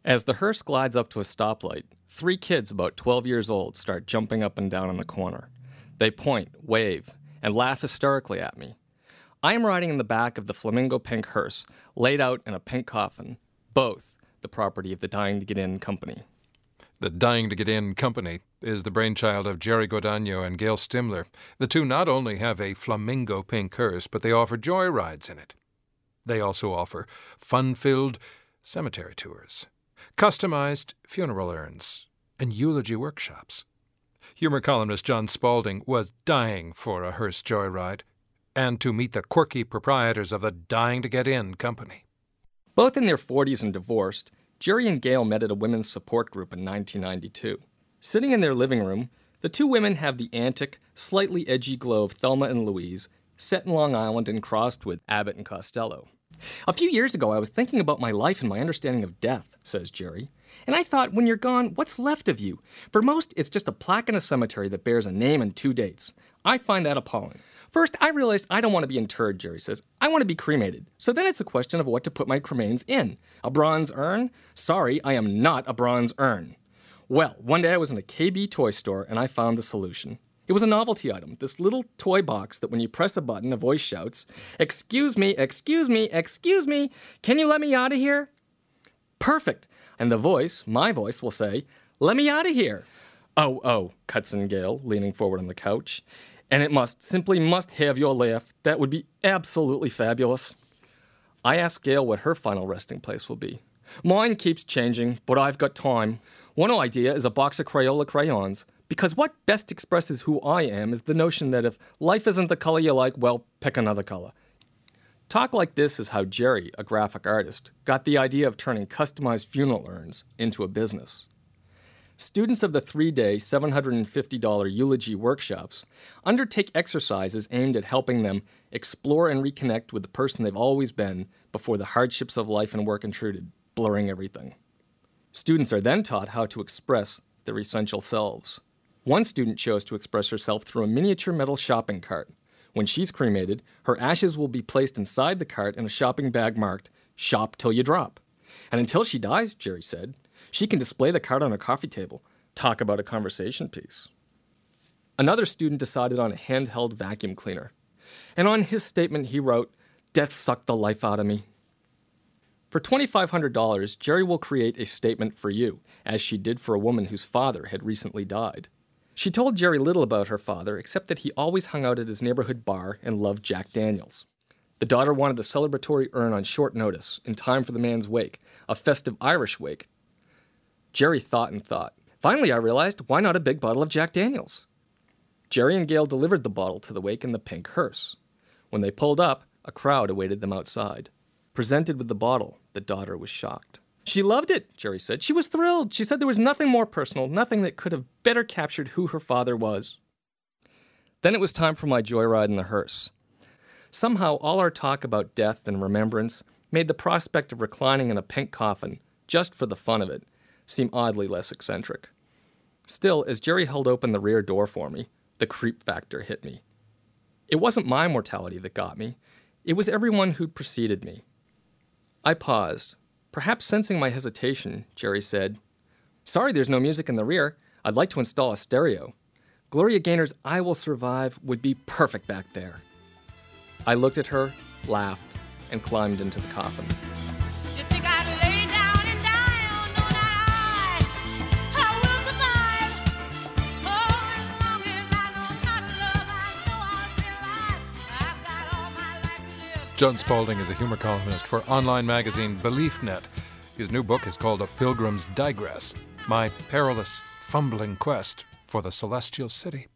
As the hearse glides up to a stoplight, 3 kids about 12 years old start jumping up and down in the corner. They point, wave, and laugh hysterically at me. I am riding in the back of the flamingo pink hearse, laid out in a pink coffin, both the property of the Dying to Get In Company. The Dying to Get In Company is the brainchild of Jerry Godagno and Gail Stimler. The two not only have a flamingo pink hearse, but they offer joy rides in it. They also offer fun-filled cemetery tours, customized funeral urns, and eulogy workshops. Humor columnist John Spaulding was dying for a hearse joyride and to meet the quirky proprietors of the Dying to Get In Company. Both in their 40s and divorced, Jerry and Gail met at a women's support group in 1992. Sitting in their living room, the two women have the antic, slightly edgy glow of Thelma and Louise, set in Long Island and crossed with Abbott and Costello. A few years ago, I was thinking about my life and my understanding of death, says Jerry. And I thought, when you're gone, what's left of you? For most, it's just a plaque in a cemetery that bears a name and 2 dates. I find that appalling. First, I realized I don't want to be interred, Jerry says. I want to be cremated. So then it's a question of what to put my cremains in. A bronze urn? Sorry, I am not a bronze urn. Well, one day I was in a KB toy store and I found the solution. It was a novelty item, this little toy box that when you press a button, a voice shouts, "Excuse me, excuse me, excuse me, can you let me out of here?" Perfect. And the voice, my voice, will say, "Let me out of here." Oh, cuts in Gail, leaning forward on the couch. And it simply must have your laugh. That would be absolutely fabulous. I ask Gail what her final resting place will be. Mine keeps changing, but I've got time. One idea is a box of Crayola crayons, because what best expresses who I am is the notion that if life isn't the color you like, well, pick another color. Talk like this is how Jerry, a graphic artist, got the idea of turning customized funeral urns into a business. Students of the 3-day, $750 eulogy workshops undertake exercises aimed at helping them explore and reconnect with the person they've always been before the hardships of life and work intruded, blurring everything. Students are then taught how to express their essential selves. One student chose to express herself through a miniature metal shopping cart. When she's cremated, her ashes will be placed inside the cart in a shopping bag marked, "Shop till you drop." And until she dies, Jerry said, she can display the cart on a coffee table. Talk about a conversation piece. Another student decided on a handheld vacuum cleaner. And on his statement, he wrote, "Death sucked the life out of me." For $2,500, Jerry will create a statement for you, as she did for a woman whose father had recently died. She told Jerry little about her father, except that he always hung out at his neighborhood bar and loved Jack Daniels. The daughter wanted the celebratory urn on short notice, in time for the man's wake, a festive Irish wake. Jerry thought and thought. Finally, I realized, why not a big bottle of Jack Daniels? Jerry and Gail delivered the bottle to the wake in the pink hearse. When they pulled up, a crowd awaited them outside. Presented with the bottle, the daughter was shocked. She loved it, Jerry said. She was thrilled. She said there was nothing more personal, nothing that could have better captured who her father was. Then it was time for my joyride in the hearse. Somehow, all our talk about death and remembrance made the prospect of reclining in a pink coffin, just for the fun of it, seem oddly less eccentric. Still, as Jerry held open the rear door for me, the creep factor hit me. It wasn't my mortality that got me. It was everyone who'd preceded me. I paused. Perhaps sensing my hesitation, Jerry said, "Sorry there's no music in the rear. I'd like to install a stereo. Gloria Gaynor's I Will Survive would be perfect back there." I looked at her, laughed, and climbed into the coffin. John Spaulding is a humor columnist for online magazine BeliefNet. His new book is called A Pilgrim's Digress, My Perilous Fumbling Quest for the Celestial City.